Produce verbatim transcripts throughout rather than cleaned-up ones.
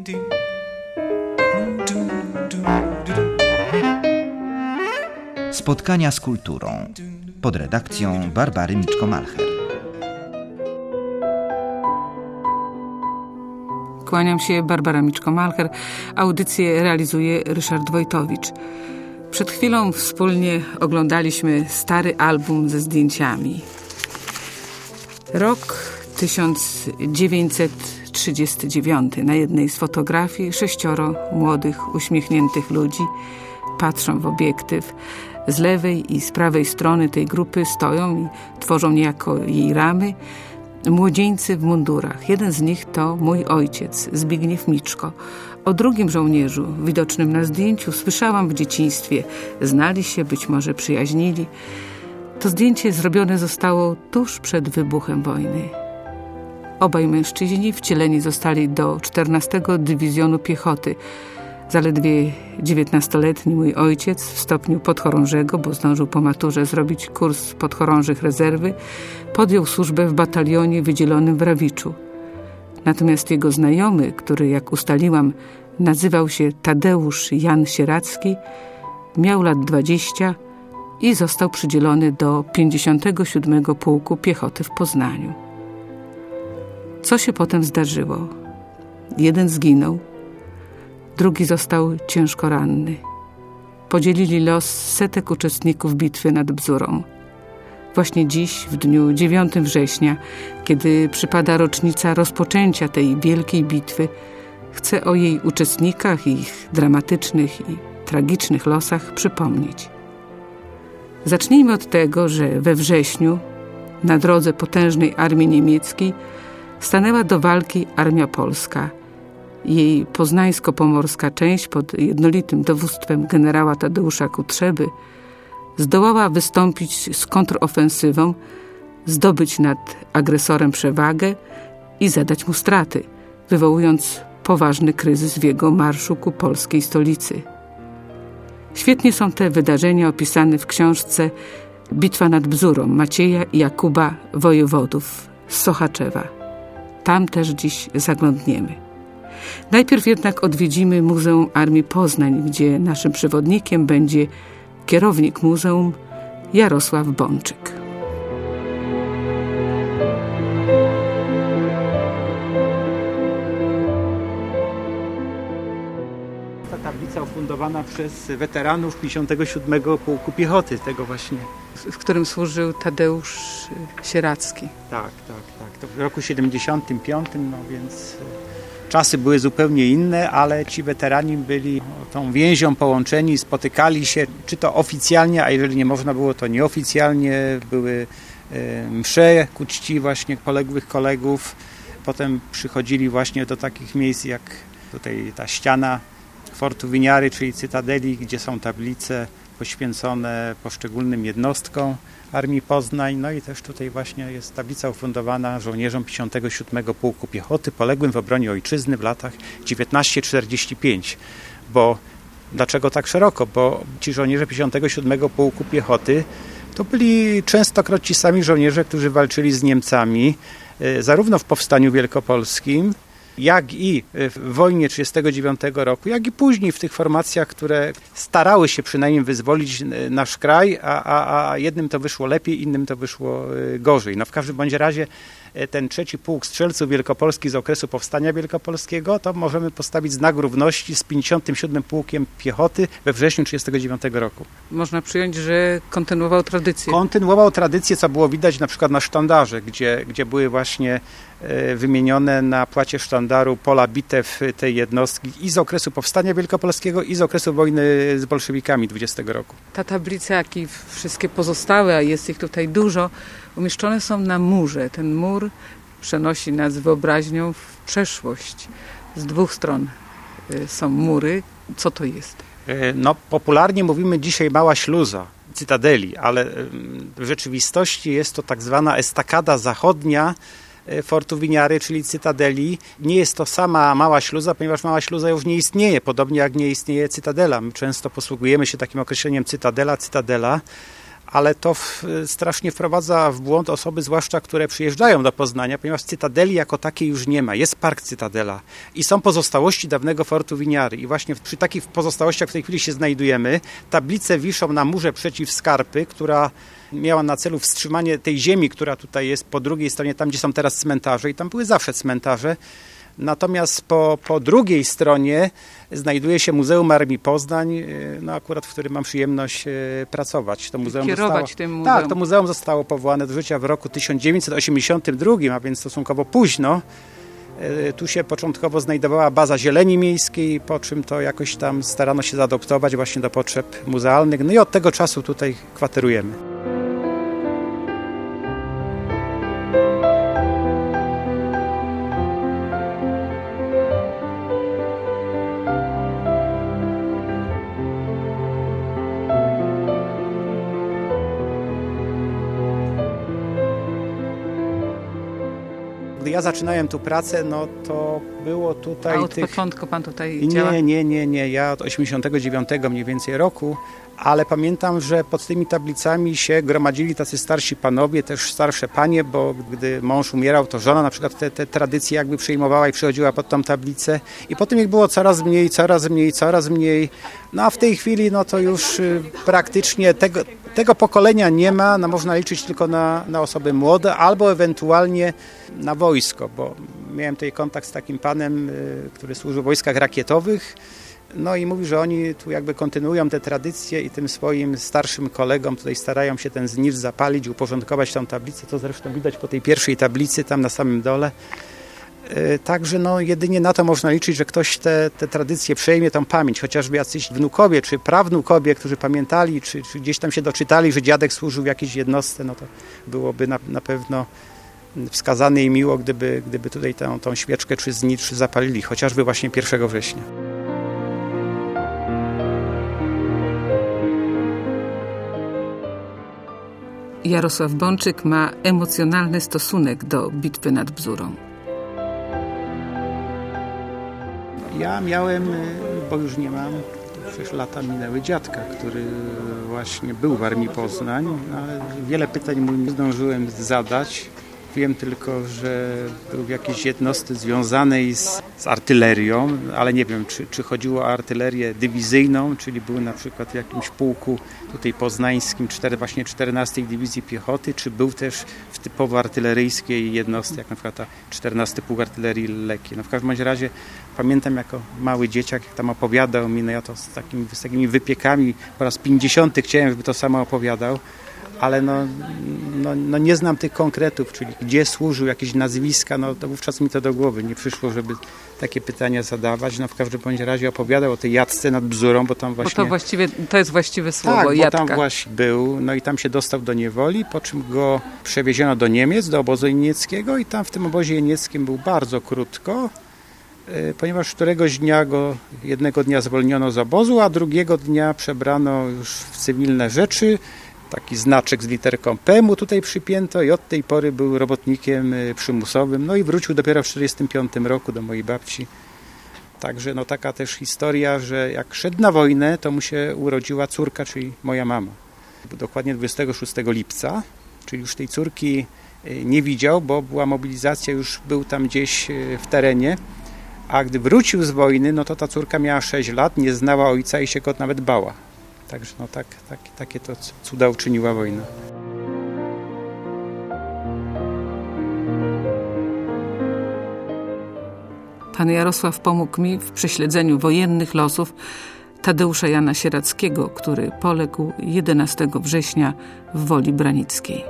Spotkania z kulturą pod redakcją Barbary Miczko-Malcher. Kłaniam się, Barbara Miczko-Malcher. Audycję realizuje Ryszard Wojtowicz. Przed chwilą wspólnie oglądaliśmy stary album ze zdjęciami. Rok tysiąc dziewięćset trzydziesty dziewiąty. Na jednej z fotografii sześcioro młodych, uśmiechniętych ludzi patrzą w obiektyw. Z lewej i z prawej strony tej grupy stoją i tworzą niejako jej ramy młodzieńcy w mundurach. Jeden z nich to mój ojciec, Zbigniew Miczko. O drugim żołnierzu, widocznym na zdjęciu, słyszałam w dzieciństwie. Znali się, być może przyjaźnili. To zdjęcie zrobione zostało tuż przed wybuchem wojny. Obaj mężczyźni wcieleni zostali do czternastego Dywizjonu Piechoty. Zaledwie dziewiętnastoletni mój ojciec w stopniu podchorążego, bo zdążył po maturze zrobić kurs podchorążych rezerwy, podjął służbę w batalionie wydzielonym w Rawiczu. Natomiast jego znajomy, który, jak ustaliłam, nazywał się Tadeusz Jan Sieracki, miał lat dwadzieścia i został przydzielony do pięćdziesiątego siódmego Pułku Piechoty w Poznaniu. Co się potem zdarzyło? Jeden zginął, drugi został ciężko ranny. Podzielili los setek uczestników bitwy nad Bzurą. Właśnie dziś, w dniu dziewiątego września, kiedy przypada rocznica rozpoczęcia tej wielkiej bitwy, chcę o jej uczestnikach, ich dramatycznych i tragicznych losach przypomnieć. Zacznijmy od tego, że we wrześniu na drodze potężnej armii niemieckiej stanęła do walki armia polska. Jej poznańsko-pomorska część pod jednolitym dowództwem generała Tadeusza Kutrzeby zdołała wystąpić z kontrofensywą, zdobyć nad agresorem przewagę i zadać mu straty, wywołując poważny kryzys w jego marszu ku polskiej stolicy. Świetnie są te wydarzenia opisane w książce Bitwa nad Bzurą Macieja i Jakuba Wojewodów z Sochaczewa. Tam też dziś zaglądniemy. Najpierw jednak odwiedzimy Muzeum Armii Poznań, gdzie naszym przewodnikiem będzie kierownik muzeum Jarosław Bączyk. Ta tablica ufundowana przez weteranów pięćdziesiątego siódmego Pułku Piechoty, tego właśnie. W którym służył Tadeusz Sieracki. Tak, tak, tak. To w roku siedemdziesiątym piątym, no więc czasy były zupełnie inne, ale ci weterani byli tą więzią połączeni, spotykali się, czy to oficjalnie, a jeżeli nie można było, to nieoficjalnie. Były e, msze ku czci właśnie poległych kolegów. Potem przychodzili właśnie do takich miejsc jak tutaj ta ściana Fortu Winiary, czyli Cytadeli, gdzie są tablice poświęcone poszczególnym jednostkom Armii Poznań. No i też tutaj właśnie jest tablica ufundowana żołnierzom pięćdziesiątego siódmego Pułku Piechoty poległym w obronie ojczyzny w latach dziewiętnaście czterdzieści pięć. Bo dlaczego tak szeroko? Bo ci żołnierze pięćdziesiątego siódmego Pułku Piechoty to byli częstokroć ci sami żołnierze, którzy walczyli z Niemcami zarówno w Powstaniu Wielkopolskim, jak i w wojnie trzydziestego dziewiątego roku, jak i później w tych formacjach, które starały się przynajmniej wyzwolić nasz kraj, a, a, a jednym to wyszło lepiej, innym to wyszło gorzej. No w każdym bądź razie ten trzeci Pułk Strzelców Wielkopolski z okresu Powstania Wielkopolskiego, to możemy postawić znak równości z pięćdziesiątym siódmym Pułkiem Piechoty we wrześniu trzydziestego dziewiątego roku. Można przyjąć, że kontynuował tradycję. Kontynuował tradycję, co było widać na przykład na sztandarze, gdzie, gdzie były właśnie wymienione na płacie sztandaru pola bitew tej jednostki i z okresu Powstania Wielkopolskiego, i z okresu wojny z bolszewikami dwudziestego roku. Ta tablica, jak i wszystkie pozostałe, a jest ich tutaj dużo, umieszczone są na murze. Ten mur przenosi nas wyobraźnią w przeszłość. Z dwóch stron są mury. Co to jest? No, popularnie mówimy dzisiaj mała śluza Cytadeli, ale w rzeczywistości jest to tak zwana estakada zachodnia Fortu Winiary, czyli Cytadeli. Nie jest to sama mała śluza, ponieważ mała śluza już nie istnieje, podobnie jak nie istnieje Cytadela. My często posługujemy się takim określeniem Cytadela, Cytadela, ale to w, strasznie wprowadza w błąd osoby, zwłaszcza które przyjeżdżają do Poznania, ponieważ Cytadeli jako takiej już nie ma. Jest Park Cytadela i są pozostałości dawnego fortu Winiary. I właśnie przy takich pozostałościach w tej chwili się znajdujemy. Tablice wiszą na murze przeciw Skarpy, która miała na celu wstrzymanie tej ziemi, która tutaj jest po drugiej stronie, tam gdzie są teraz cmentarze i tam były zawsze cmentarze. Natomiast po, po drugiej stronie znajduje się Muzeum Armii Poznań, no akurat w którym mam przyjemność pracować. To muzeum Kierować zostało, tym muzeum. Tak, to muzeum zostało powołane do życia w roku tysiąc dziewięćset osiemdziesiątym drugim, a więc stosunkowo późno. Tu się początkowo znajdowała baza zieleni miejskiej, po czym to jakoś tam starano się zaadoptować właśnie do potrzeb muzealnych. No i od tego czasu tutaj kwaterujemy. Gdy ja zaczynałem tu pracę, no to było tutaj... A od tych... początku pan tutaj nie, działa? Nie, nie, nie, nie. Ja od osiemdziesiątego dziewiątego mniej więcej roku, ale pamiętam, że pod tymi tablicami się gromadzili tacy starsi panowie, też starsze panie, bo gdy mąż umierał, to żona na przykład te, te tradycje jakby przyjmowała i przychodziła pod tą tablicę. I potem ich było coraz mniej, coraz mniej, coraz mniej. No a w tej chwili no to już praktycznie tego, tego pokolenia nie ma. No, można liczyć tylko na, na osoby młode albo ewentualnie na wojsko, bo miałem tutaj kontakt z takim panem, który służył w wojskach rakietowych. No i mówi, że oni tu jakby kontynuują te tradycje i tym swoim starszym kolegom tutaj starają się ten znicz zapalić, uporządkować tą tablicę. To zresztą widać po tej pierwszej tablicy tam na samym dole. Także no jedynie na to można liczyć, że ktoś te, te tradycje przejmie, tą pamięć, chociażby jacyś wnukowie czy prawnukowie, którzy pamiętali, czy, czy gdzieś tam się doczytali, że dziadek służył w jakiejś jednostce, no to byłoby na, na pewno wskazane i miło, gdyby, gdyby tutaj tą, tą świeczkę czy znicz zapalili, chociażby właśnie pierwszego września. Jarosław Bączyk ma emocjonalny stosunek do bitwy nad Bzurą. Ja miałem, bo już nie mam, przecież lata minęły, dziadka, który właśnie był w Armii Poznań, ale wiele pytań mu nie zdążyłem zadać. Wiem tylko, że był w jakiejś jednostce związanej z, z artylerią, ale nie wiem, czy, czy chodziło o artylerię dywizyjną, czyli był na przykład w jakimś pułku tutaj poznańskim, cztery, właśnie czternastej Dywizji Piechoty, czy był też w typowo artyleryjskiej jednostce, jak na przykład ta czternasty Pułk Artylerii Lekkiej. No w każdym razie pamiętam jako mały dzieciak, jak tam opowiadał mi, no ja to z takimi, z takimi wypiekami po raz pięćdziesiąty chciałem, żeby to samo opowiadał. Ale no, no, no nie znam tych konkretów, czyli gdzie służył, jakieś nazwiska, no to wówczas mi to do głowy nie przyszło, żeby takie pytania zadawać. No w każdym bądź razie opowiadał o tej jadce nad Bzurą, bo tam właśnie... Bo to właściwie, to jest właściwe słowo, tak, bo jadka. tam właśnie był, no i tam się dostał do niewoli, po czym go przewieziono do Niemiec, do obozu jenieckiego i tam w tym obozie jenieckim był bardzo krótko, ponieważ któregoś dnia go, jednego dnia zwolniono z obozu, a drugiego dnia przebrano już w cywilne rzeczy. Taki znaczek z literką P mu tutaj przypięto i od tej pory był robotnikiem przymusowym. No i wrócił dopiero w tysiąc dziewięćset czterdziestym piątym roku do mojej babci. Także no taka też historia, że jak szedł na wojnę, to mu się urodziła córka, czyli moja mama. Dokładnie dwudziestego szóstego lipca, czyli już tej córki nie widział, bo była mobilizacja, już był tam gdzieś w terenie. A gdy wrócił z wojny, no to ta córka miała sześć lat, nie znała ojca i się go nawet bała. Także no tak, tak, takie to cuda uczyniła wojna. Pan Jarosław pomógł mi w prześledzeniu wojennych losów Tadeusza Jana Sieradzkiego, który poległ jedenastego września w Woli Branickiej.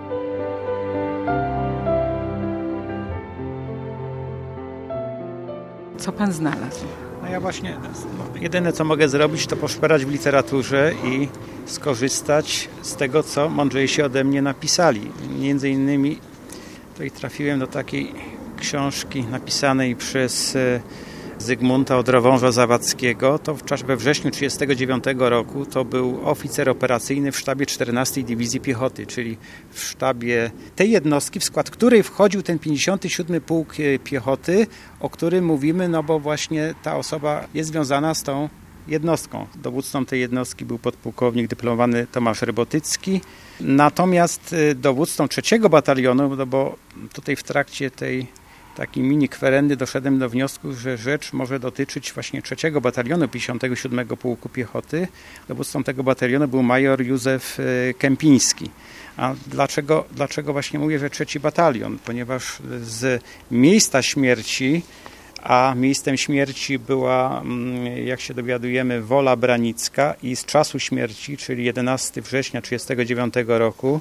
Co pan znalazł? No ja właśnie, no, jedyne co mogę zrobić, to poszperać w literaturze i skorzystać z tego, co mądrzejsi ode mnie napisali. Między innymi tutaj trafiłem do takiej książki napisanej przez Zygmunta Odrowąża Zawadzkiego. To w czasie we wrześniu tysiąc dziewięćset trzydziestego dziewiątego roku to był oficer operacyjny w sztabie czternastej Dywizji Piechoty, czyli w sztabie tej jednostki, w skład której wchodził ten pięćdziesiąty siódmy Pułk Piechoty, o którym mówimy, no bo właśnie ta osoba jest związana z tą jednostką. Dowódcą tej jednostki był podpułkownik dyplomowany Tomasz Rybotycki. Natomiast dowódcą trzeciego batalionu, no bo tutaj w trakcie tej takiej mini kwerendy doszedłem do wniosku, że rzecz może dotyczyć właśnie trzeciego batalionu pięćdziesiątego siódmego Pułku Piechoty. Dowódcą tego batalionu był major Józef Kępiński. A dlaczego, dlaczego właśnie mówię, że trzeci batalion? Ponieważ z miejsca śmierci, a miejscem śmierci była, jak się dowiadujemy, Wola Branicka i z czasu śmierci, czyli jedenastego września tysiąc dziewięćset trzydziestego dziewiątego roku,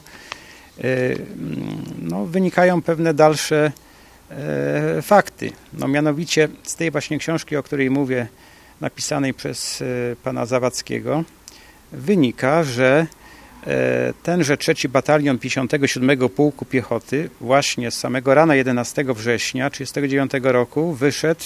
no, wynikają pewne dalsze e, fakty. No, mianowicie z tej właśnie książki, o której mówię, napisanej przez e, pana Zawadzkiego, wynika, że tenże trzeci batalion pięćdziesiątego siódmego Pułku Piechoty właśnie z samego rana jedenastego września tysiąc dziewięćset trzydziestego dziewiątego roku wyszedł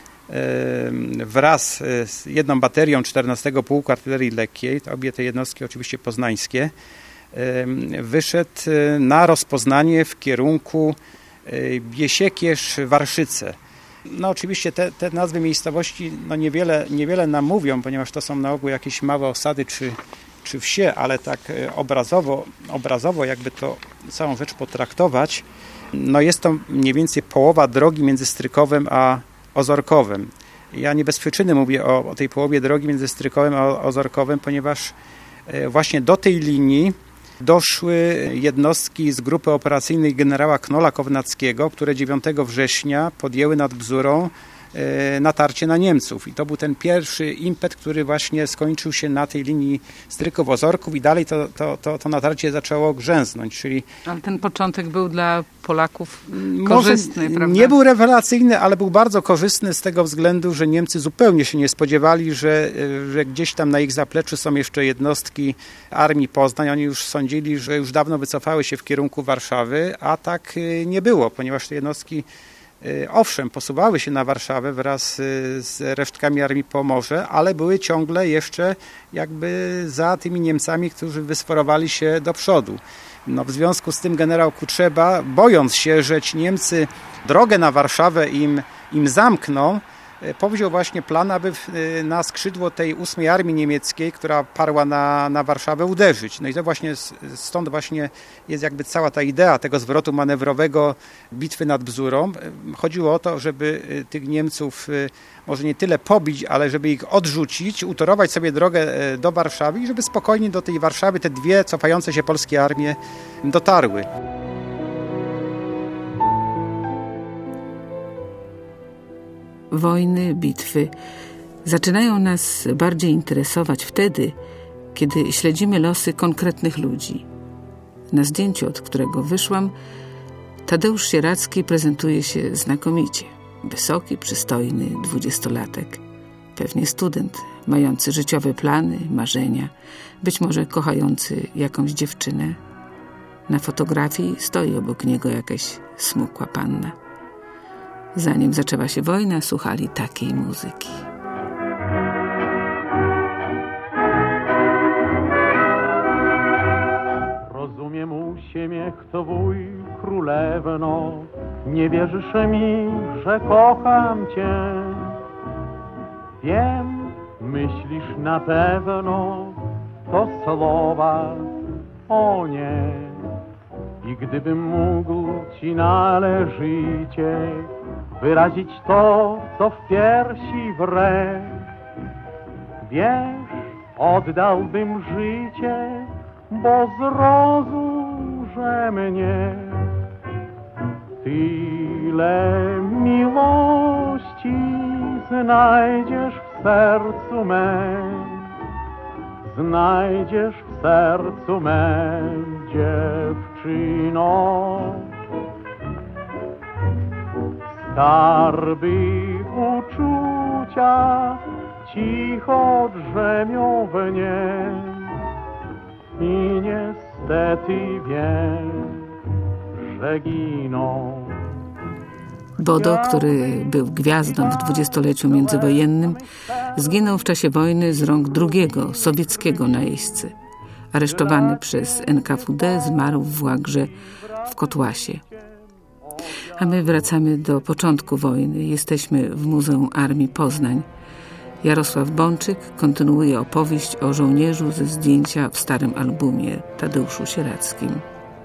wraz z jedną baterią czternastego Pułku Artylerii Lekkiej, obie te jednostki oczywiście poznańskie, wyszedł na rozpoznanie w kierunku Biesiekierz-Warszyce. No oczywiście te, te nazwy miejscowości no niewiele, niewiele nam mówią, ponieważ to są na ogół jakieś małe osady czy czy wsie, ale tak obrazowo, obrazowo jakby to całą rzecz potraktować, no jest to mniej więcej połowa drogi między Strykowem a Ozorkowem. Ja nie bez przyczyny mówię o, o tej połowie drogi między Strykowem a Ozorkowem, ponieważ właśnie do tej linii doszły jednostki z grupy operacyjnej generała Knola Kownackiego, które dziewiątego września podjęły nad Bzurą natarcie na Niemców. I to był ten pierwszy impet, który właśnie skończył się na tej linii Stryków-Ozorków i dalej to, to, to, to natarcie zaczęło grzęznąć, czyli... Ale ten początek był dla Polaków korzystny, może prawda? Nie był rewelacyjny, ale był bardzo korzystny z tego względu, że Niemcy zupełnie się nie spodziewali, że, że gdzieś tam na ich zapleczu są jeszcze jednostki Armii Poznań. Oni już sądzili, że już dawno wycofały się w kierunku Warszawy, a tak nie było, ponieważ te jednostki owszem, posuwały się na Warszawę wraz z resztkami Armii Pomorze, ale były ciągle jeszcze jakby za tymi Niemcami, którzy wysforowali się do przodu. No, w związku z tym generał Kutrzeba, bojąc się, że ci Niemcy drogę na Warszawę im, im zamkną, powziął właśnie plan, aby na skrzydło tej ósmej Armii Niemieckiej, która parła na, na Warszawę, uderzyć. No i to właśnie stąd właśnie jest jakby cała ta idea tego zwrotu manewrowego bitwy nad Bzurą. Chodziło o to, żeby tych Niemców może nie tyle pobić, ale żeby ich odrzucić, utorować sobie drogę do Warszawy i żeby spokojnie do tej Warszawy te dwie cofające się polskie armie dotarły. Wojny, bitwy zaczynają nas bardziej interesować wtedy, kiedy śledzimy losy konkretnych ludzi. Na zdjęciu, od którego wyszłam, Tadeusz Sieradzki prezentuje się znakomicie. Wysoki, przystojny dwudziestolatek. Pewnie student, mający życiowe plany, marzenia, być może kochający jakąś dziewczynę. Na fotografii stoi obok niego jakaś smukła panna. Zanim zaczęła się wojna, słuchali takiej muzyki. Rozumiem uśmiech twój, królewno, nie wierzysz mi, że kocham cię. Wiem, myślisz na pewno, to słowa, o nie. I gdybym mógł ci należycie wyrazić to, co w piersi wre, wiesz, oddałbym życie, bo zrozum, że mnie tyle miłości znajdziesz w sercu mym, znajdziesz w sercu mym, dziewczyno. Skarby uczucia cicho drzemią w nie i niestety wiem, że giną. Bodo, który był gwiazdą w dwudziestoleciu międzywojennym, zginął w czasie wojny z rąk drugiego, sowieckiego najeźdźcy. Aresztowany przez N K W D, zmarł w łagrze w Kotłasie. A my wracamy do początku wojny. Jesteśmy w Muzeum Armii Poznań. Jarosław Bączyk kontynuuje opowieść o żołnierzu ze zdjęcia w starym albumie Tadeuszu Sieradzkim.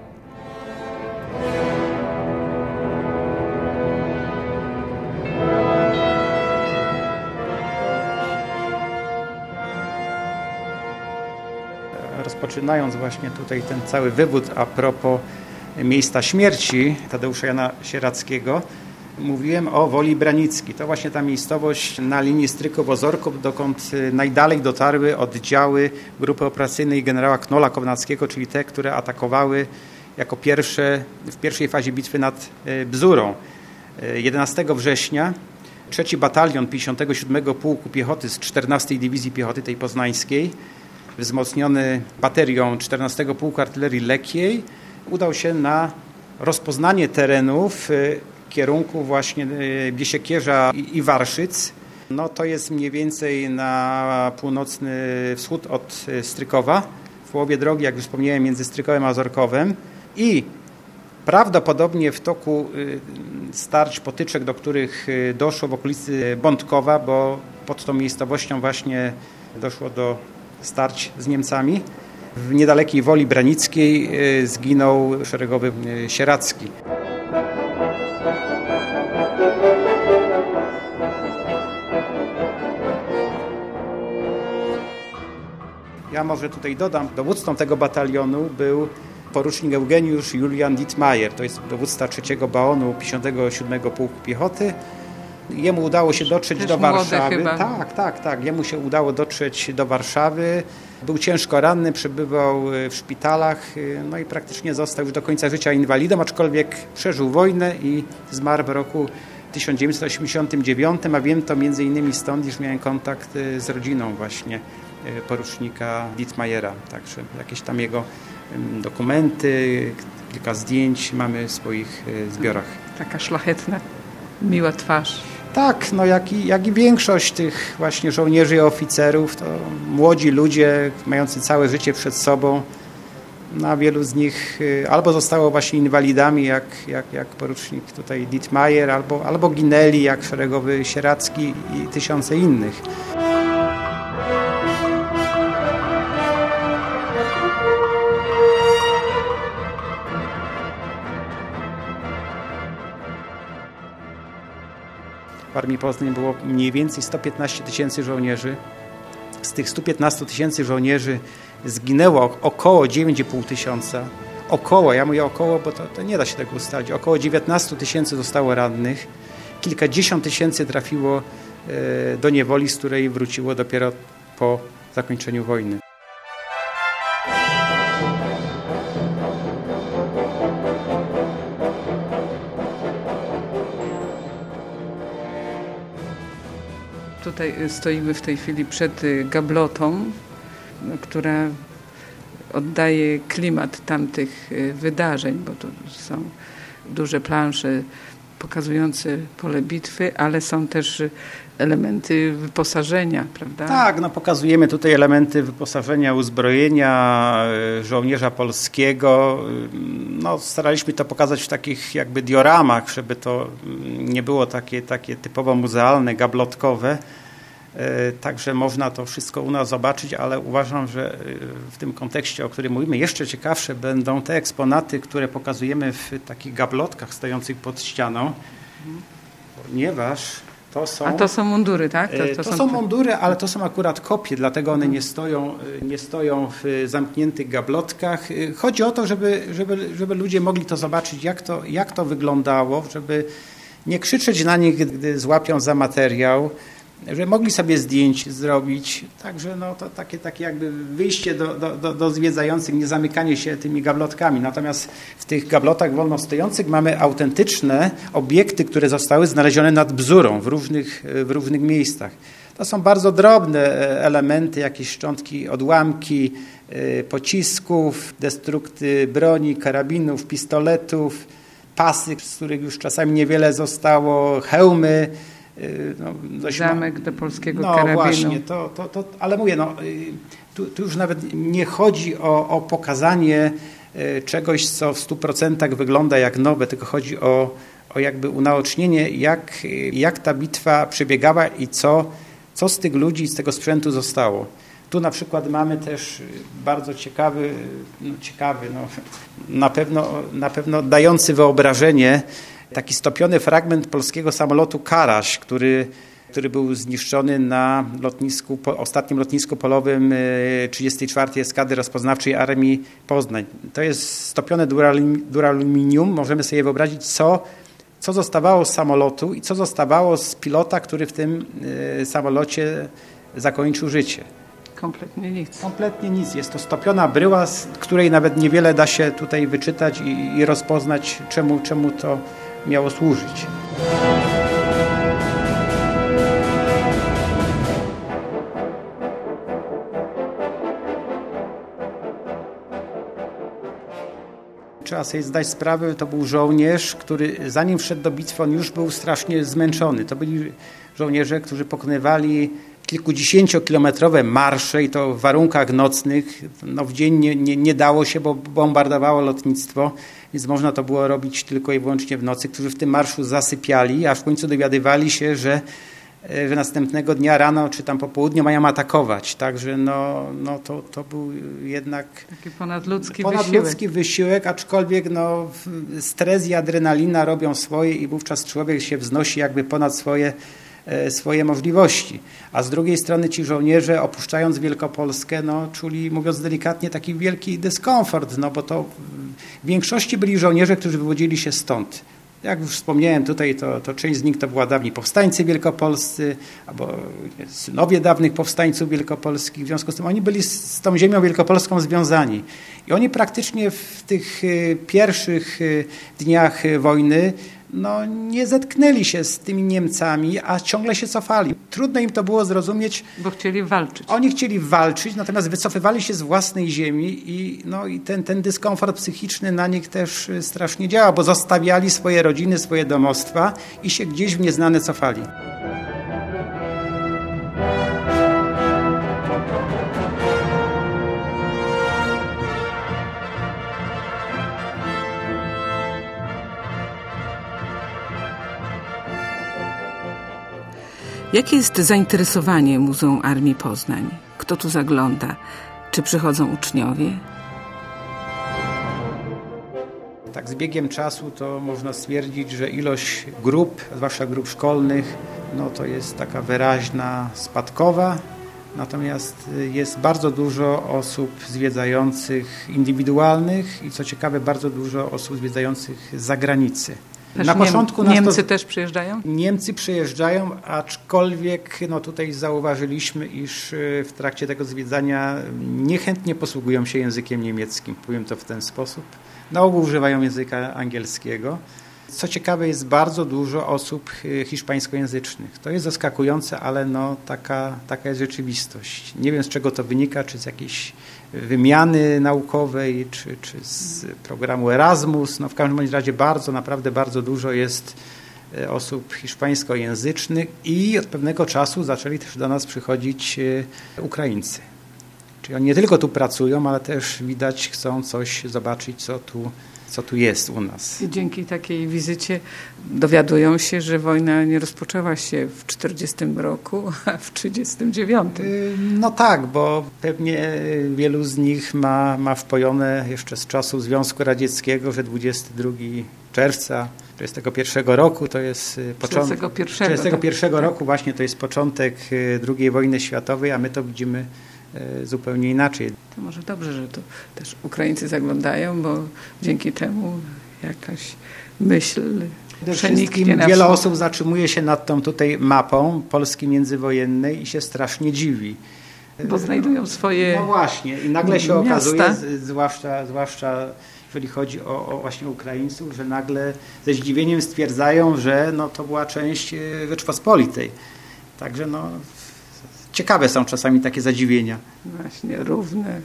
Rozpoczynając właśnie tutaj ten cały wywód a propos miejsca śmierci Tadeusza Jana Sieradzkiego, mówiłem o Woli Branickiej. To właśnie ta miejscowość na linii Stryków-Ozorków, dokąd najdalej dotarły oddziały grupy operacyjnej generała Knola Kownackiego, czyli te, które atakowały jako pierwsze w pierwszej fazie bitwy nad Bzurą. jedenastego września trzeci Batalion pięćdziesiątego siódmego Pułku Piechoty z czternastej Dywizji Piechoty, tej poznańskiej, wzmocniony baterią czternastego Pułku Artylerii Lekkiej, udał się na rozpoznanie terenów kierunku właśnie Biesiekierza i Warszyc. No to jest mniej więcej na północny wschód od Strykowa, w połowie drogi, jak już wspomniałem, między Strykowem a Ozorkowem. I prawdopodobnie w toku starć, potyczek, do których doszło w okolicy Bątkowa, bo pod tą miejscowością właśnie doszło do starć z Niemcami, w niedalekiej Woli Branickiej zginął szeregowy Sieradzki. Ja może tutaj dodam, dowódcą tego batalionu był porucznik Eugeniusz Julian Dittmeier, to jest dowódca trzeciego Baonu pięćdziesiątego siódmego Pułku Piechoty. Jemu udało się dotrzeć Też do Warszawy. Chyba. Tak, tak, tak. Jemu się udało dotrzeć do Warszawy. Był ciężko ranny, przebywał w szpitalach, no i praktycznie został już do końca życia inwalidą, aczkolwiek przeżył wojnę i zmarł w roku tysiąc dziewięćset osiemdziesiątym dziewiątym, a wiem to między innymi stąd, iż miałem kontakt z rodziną właśnie porucznika Dittmeiera. Także jakieś tam jego dokumenty, kilka zdjęć mamy w swoich zbiorach. Taka szlachetna, miła twarz. Tak, no jak i, jak i większość tych właśnie żołnierzy i oficerów, to młodzi ludzie mający całe życie przed sobą, no a wielu z nich albo zostało właśnie inwalidami, jak, jak, jak porucznik tutaj Dittmeier, albo, albo ginęli, jak szeregowy Sieradzki i tysiące innych. W Armii Poznań było mniej więcej sto piętnaście tysięcy żołnierzy. Z tych stu piętnastu tysięcy żołnierzy zginęło około dziewięć i pół tysiąca. Około, ja mówię około, bo to, to nie da się tego ustalić. Około dziewiętnaście tysięcy zostało rannych. Kilkadziesiąt tysięcy trafiło e, do niewoli, z której wróciło dopiero po zakończeniu wojny. Tutaj stoimy w tej chwili przed gablotą, która oddaje klimat tamtych wydarzeń, bo to są duże plansze pokazujące pole bitwy, ale są też elementy wyposażenia, prawda? Tak, no pokazujemy tutaj elementy wyposażenia, uzbrojenia żołnierza polskiego. No, staraliśmy to pokazać w takich jakby dioramach, żeby to nie było takie, takie typowo muzealne, gablotkowe. Także można to wszystko u nas zobaczyć, ale uważam, że w tym kontekście, o którym mówimy, jeszcze ciekawsze będą te eksponaty, które pokazujemy w takich gablotkach stojących pod ścianą, ponieważ to są... A to są mundury, tak? To, to, to są, są mundury, ale to są akurat kopie, dlatego one nie stoją, nie stoją w zamkniętych gablotkach. Chodzi o to, żeby, żeby, żeby ludzie mogli to zobaczyć, jak to, jak to wyglądało, żeby nie krzyczeć na nich, gdy złapią za materiał, że mogli sobie zdjęć zrobić. Także no, to takie, takie jakby wyjście do, do, do zwiedzających, nie zamykanie się tymi gablotkami. Natomiast w tych gablotach wolno stojących mamy autentyczne obiekty, które zostały znalezione nad Bzurą w różnych, w różnych miejscach. To są bardzo drobne elementy, jakieś szczątki, odłamki pocisków, destrukty broni, karabinów, pistoletów, pasy, z których już czasami niewiele zostało, hełmy. No, zamek do polskiego no, karabinu. No właśnie, to, to, to, ale mówię, no, tu, tu już nawet nie chodzi o, o pokazanie czegoś, co w stu procentach wygląda jak nowe, tylko chodzi o, o jakby unaocznienie, jak, jak ta bitwa przebiegała i co, Co z tych ludzi, z tego sprzętu zostało? Tu na przykład mamy też bardzo ciekawy, no ciekawy, no, na pewno, na pewno dający wyobrażenie, taki stopiony fragment polskiego samolotu Karaś, który, który był zniszczony na lotnisku, ostatnim lotnisku polowym trzydziestej czwartej Eskady Rozpoznawczej Armii Poznań. To jest stopione duraluminium. Możemy sobie wyobrazić, co, co zostawało z samolotu i co zostawało z pilota, który w tym samolocie zakończył życie. Kompletnie nic. Kompletnie nic. Jest to stopiona bryła, z której nawet niewiele da się tutaj wyczytać i, i rozpoznać, czemu, czemu to miało służyć. Trzeba sobie zdać sprawę, to był żołnierz, który zanim wszedł do bitwy, on już był strasznie zmęczony. To byli żołnierze, którzy pokonywali kilkudziesięciokilometrowe marsze i to w warunkach nocnych. No w dzień nie, nie, nie dało się, bo bombardowało lotnictwo, więc można to było robić tylko i wyłącznie w nocy, którzy w tym marszu zasypiali, a w końcu dowiadywali się, że, że następnego dnia rano czy tam po południu mają atakować. Także no, no to, to był jednak taki ponadludzki, ponadludzki wysiłek. wysiłek, aczkolwiek no, stres i adrenalina robią swoje i wówczas człowiek się wznosi jakby ponad swoje swoje możliwości. A z drugiej strony ci żołnierze, opuszczając Wielkopolskę, no, czuli, mówiąc delikatnie, taki wielki dyskomfort, no bo to w większości byli żołnierze, którzy wywodzili się stąd. Jak już wspomniałem tutaj, to, to część z nich to była dawni powstańcy wielkopolscy, albo synowie dawnych powstańców wielkopolskich. W związku z tym oni byli z tą ziemią wielkopolską związani. I oni praktycznie w tych pierwszych dniach wojny no, nie zetknęli się z tymi Niemcami, a ciągle się cofali. Trudno im to było zrozumieć. Bo chcieli walczyć. Oni chcieli walczyć, natomiast wycofywali się z własnej ziemi i, no, i ten, ten dyskomfort psychiczny na nich też strasznie działa, bo zostawiali swoje rodziny, swoje domostwa i się gdzieś w nieznane cofali. Jakie jest zainteresowanie Muzeum Armii Poznań? Kto tu zagląda? Czy przychodzą uczniowie? Tak z biegiem czasu to można stwierdzić, że ilość grup, zwłaszcza grup szkolnych, no to jest taka wyraźna spadkowa. Natomiast jest bardzo dużo osób zwiedzających indywidualnych i co ciekawe bardzo dużo osób zwiedzających z zagranicy. Na początku Niem- Niemcy to, też przyjeżdżają? Niemcy przyjeżdżają, aczkolwiek no tutaj zauważyliśmy, iż w trakcie tego zwiedzania niechętnie posługują się językiem niemieckim. Powiem to w ten sposób. Na ogół używają języka angielskiego. Co ciekawe, jest bardzo dużo osób hiszpańskojęzycznych. To jest zaskakujące, ale no taka, taka jest rzeczywistość. Nie wiem, z czego to wynika, czy z jakiejś wymiany naukowej, czy, czy z programu Erasmus. No w każdym bądź razie bardzo, naprawdę bardzo dużo jest osób hiszpańskojęzycznych i od pewnego czasu zaczęli też do nas przychodzić Ukraińcy. Czyli oni nie tylko tu pracują, ale też widać chcą coś zobaczyć, co tu co tu jest u nas. I dzięki takiej wizycie dowiadują się, że wojna nie rozpoczęła się w czterdziestym roku, a w trzydziestym dziewiątym. No tak, bo pewnie wielu z nich ma, ma wpojone jeszcze z czasów Związku Radzieckiego, że dwudziestego drugiego czerwca czterdziestego pierwszego roku to jest początek czterdziestego pierwszego tak. roku właśnie to jest początek drugiej wojny światowej, a my to widzimy zupełnie inaczej. To może dobrze, że to też Ukraińcy zaglądają, bo dzięki temu jakaś myśl przeniknie na wiele osób zatrzymuje się nad tą tutaj mapą Polski międzywojennej i się strasznie dziwi. Bo znajdują swoje No właśnie i nagle się miasta. okazuje, zwłaszcza, zwłaszcza jeżeli chodzi o, o właśnie Ukraińców, że nagle ze zdziwieniem stwierdzają, że no, to była część Rzeczpospolitej. Także no ciekawe są czasami takie zadziwienia. Właśnie, Równe,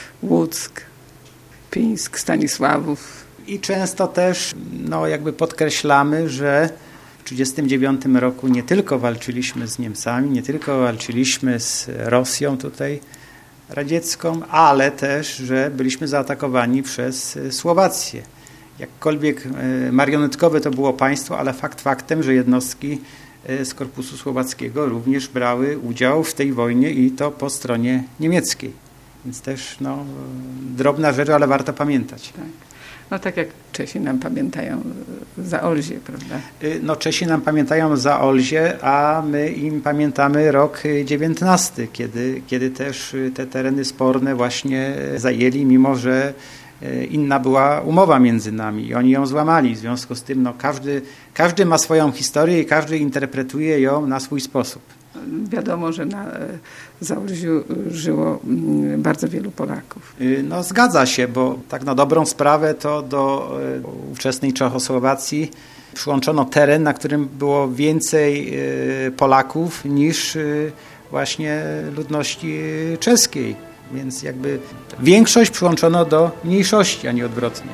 Łuck, Pińsk, Stanisławów. I często też no, jakby podkreślamy, że w tysiąc dziewięćset trzydziestym dziewiątym roku nie tylko walczyliśmy z Niemcami, nie tylko walczyliśmy z Rosją tutaj radziecką, ale też, że byliśmy zaatakowani przez Słowację. Jakkolwiek marionetkowe to było państwo, ale fakt faktem, że jednostki z Korpusu Słowackiego również brały udział w tej wojnie i to po stronie niemieckiej. Więc też no, drobna rzecz, ale warto pamiętać. Tak. No tak jak Czesi nam pamiętają za Olzie, prawda? No Czesi nam pamiętają za Olzie, a my im pamiętamy rok dziewiętnasty, kiedy, kiedy też te tereny sporne właśnie zajęli, mimo że inna była umowa między nami i oni ją złamali. W związku z tym no, każdy, każdy ma swoją historię i każdy interpretuje ją na swój sposób. Wiadomo, że na Zaolziu żyło bardzo wielu Polaków. No zgadza się, bo tak na dobrą sprawę to do ówczesnej Czechosłowacji przyłączono teren, na którym było więcej Polaków niż właśnie ludności czeskiej. Więc jakby większość przyłączono do mniejszości, a nie odwrotnie.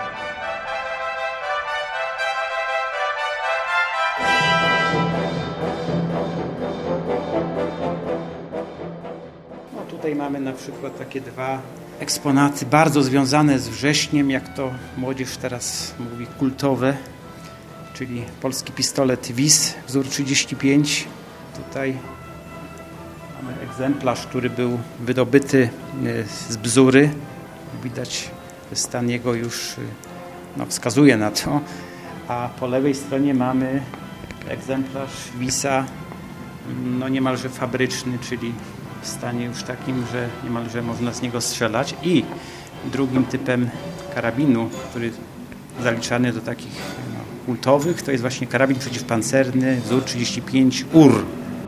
No tutaj mamy na przykład takie dwa eksponaty bardzo związane z wrześniem, jak to młodzież teraz mówi, kultowe, czyli polski pistolet W I S, wzór trzydzieści pięć. Tutaj mamy egzemplarz, który był wydobyty z Bzury. Widać, że stan jego już no, wskazuje na to. A po lewej stronie mamy egzemplarz Wisa, no niemalże fabryczny, czyli w stanie już takim, że niemalże można z niego strzelać. I drugim typem karabinu, który zaliczany do takich no, kultowych, to jest właśnie karabin przeciwpancerny wzór trzydzieści pięć U R.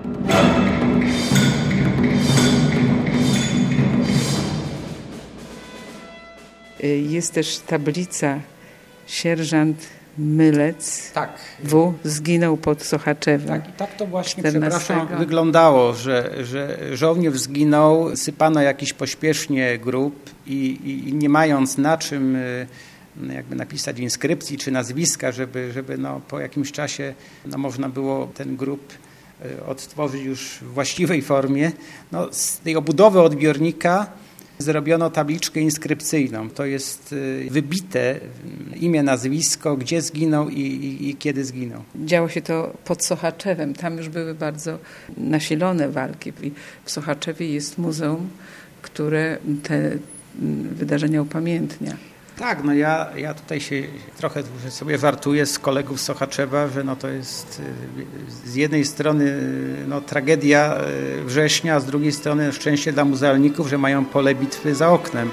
Jest też tablica sierżant Mylec Tak. W. zginął pod Sochaczewem. Tak, i tak to właśnie, czternastego przepraszam, wyglądało, że, że żołnierz zginął, sypano jakiś pośpiesznie grób i, i, i nie mając na czym jakby napisać inskrypcji czy nazwiska, żeby, żeby no, po jakimś czasie no, można było ten grób odtworzyć już w właściwej formie. No, z tej obudowy odbiornika zrobiono tabliczkę inskrypcyjną. To jest wybite imię, nazwisko, gdzie zginął i, i, i kiedy zginął. Działo się to pod Sochaczewem. Tam już były bardzo nasilone walki. I w Sochaczewie jest muzeum, które te wydarzenia upamiętnia. Tak, no ja, ja tutaj się trochę sobie żartuję z kolegów z Sochaczewa, że no to jest z jednej strony no, tragedia września, a z drugiej strony szczęście dla muzealników, że mają pole bitwy za oknem.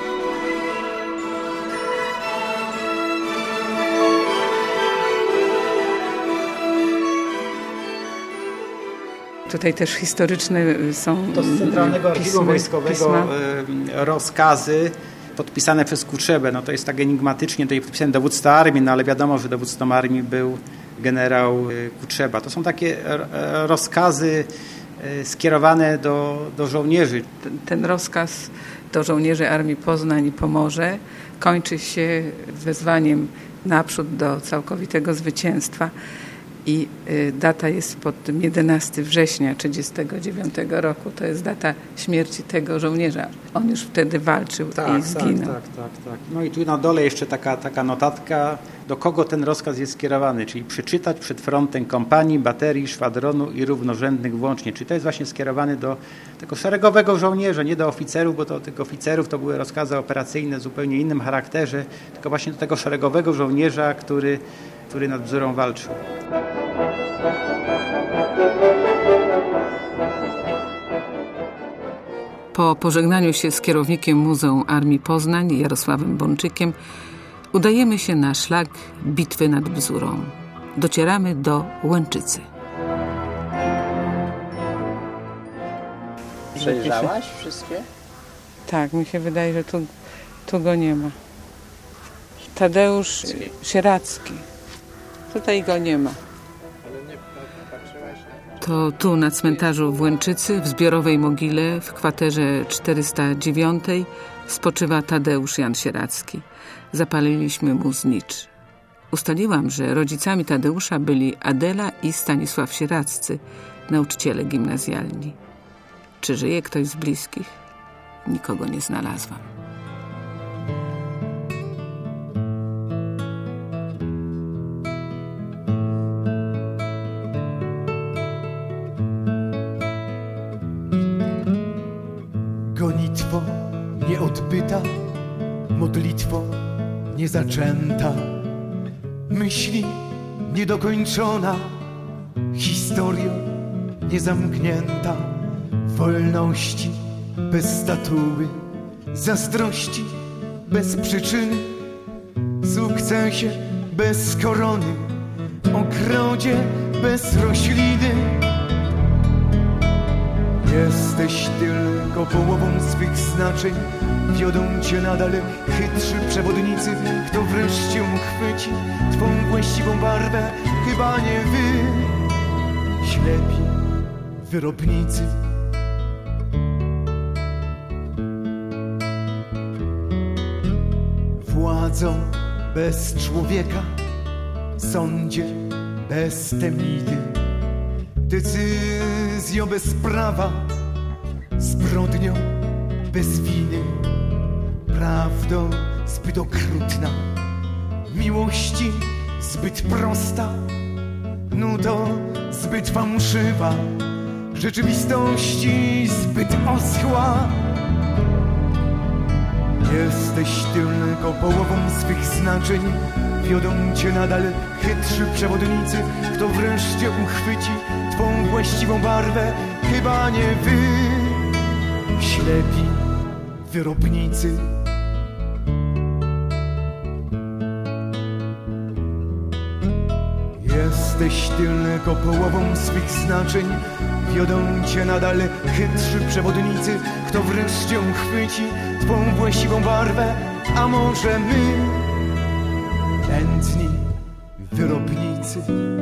Tutaj też historyczne są To z Centralnego Archiwum Wojskowego pisma. rozkazy podpisane przez Kutrzebę. No to jest tak enigmatycznie, tutaj podpisane dowódca armii, no ale wiadomo, że dowódcą armii był generał Kutrzeba. To są takie rozkazy skierowane do, do żołnierzy. Ten, ten rozkaz do żołnierzy Armii Poznań i Pomorze kończy się wezwaniem naprzód do całkowitego zwycięstwa. I y, data jest pod tym jedenastego września tysiąc dziewięćset trzydziestego dziewiątego roku. To jest data śmierci tego żołnierza. On już wtedy walczył tak, i zginął. Tak, tak, tak, tak. No i tu na dole jeszcze taka, taka notatka, do kogo ten rozkaz jest skierowany, czyli przeczytać przed frontem kompanii, baterii, szwadronu i równorzędnych włącznie. Czyli to jest właśnie skierowany do tego szeregowego żołnierza, nie do oficerów, bo do tych oficerów to były rozkazy operacyjne w zupełnie innym charakterze, tylko właśnie do tego szeregowego żołnierza, który, który nad Bzurą walczył. Po pożegnaniu się z kierownikiem Muzeum Armii Poznań, Jarosławem Bączykiem, udajemy się na szlak bitwy nad Bzurą. Docieramy do Łęczycy. Przejrzałaś wszystkie? Tak, mi się wydaje, że tu, tu go nie ma. Tadeusz Sieradzki. Tutaj go nie ma. To tu na cmentarzu w Łęczycy, w zbiorowej mogile w kwaterze czterysta dziewięć spoczywa Tadeusz Jan Sieradzki. Zapaliliśmy mu znicz. Ustaliłam, że rodzicami Tadeusza byli Adela i Stanisław Sieradzcy, nauczyciele gimnazjalni. Czy żyje ktoś z bliskich? Nikogo nie znalazłam. nieodbyta, modlitwo niezaczęta, myśli niedokończona, historia niezamknięta, wolności bez statuły, zazdrości bez przyczyny, sukcesie bez korony, ogrodzie bez rośliny. Jesteś tylko połową swych znaczeń, wiodą cię nadal chytrzy przewodnicy. Kto wreszcie uchwyci twą właściwą barwę? Chyba nie wy, ślepi wyrobnicy. Władzą bez człowieka, sądzie bez temidy, decyzją bez prawa, zbrodnią bez winy, prawdą zbyt okrutna, miłości zbyt prosta, nudą zbyt fałszywa, rzeczywistości zbyt oschła. Jesteś tylko połową swych znaczeń, wiodą cię nadal chytrzy przewodnicy. Kto wreszcie uchwyci twą właściwą barwę? Chyba nie wy, ślepi wyrobnicy. Jesteś tylko połową swych znaczeń, wiodą cię nadal chytrzy przewodnicy. Kto wreszcie uchwyci twą właściwą barwę? A może my, chętni wyrobnicy.